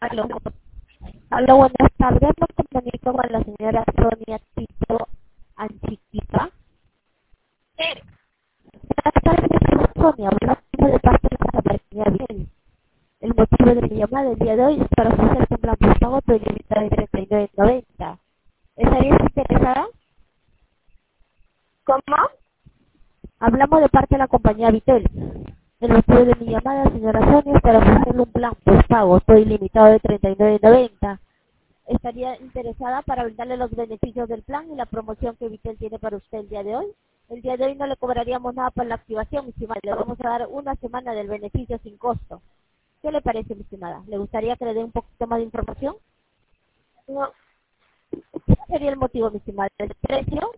Aló, aló, buenas tardes. Me comunico con la señora Sonia Tito Anchiquipa. Buenas tardes, señora Sonia. Hablamos de parte de la compañía Bien. El motivo de mi llamada el día de hoy es para ofrecer un plan postpago ilimitado de 39.90. ¿Estarías interesada? ¿Cómo? Hablamos de parte de la compañía Vitel. El motivo de mi llamada, señora Sonia, es para ofrecerle un plan postpago ilimitado de 39.90. ¿Estaría interesada para brindarle los beneficios del plan y la promoción que Vitel tiene para usted el día de hoy? El día de hoy no le cobraríamos nada por la activación, mi estimada. Le vamos a dar una semana del beneficio sin costo. ¿Qué le parece, mi estimada? ¿Le gustaría que le dé un poquito más de información? No. ¿Cuál sería el motivo, mi estimada? ¿El precio?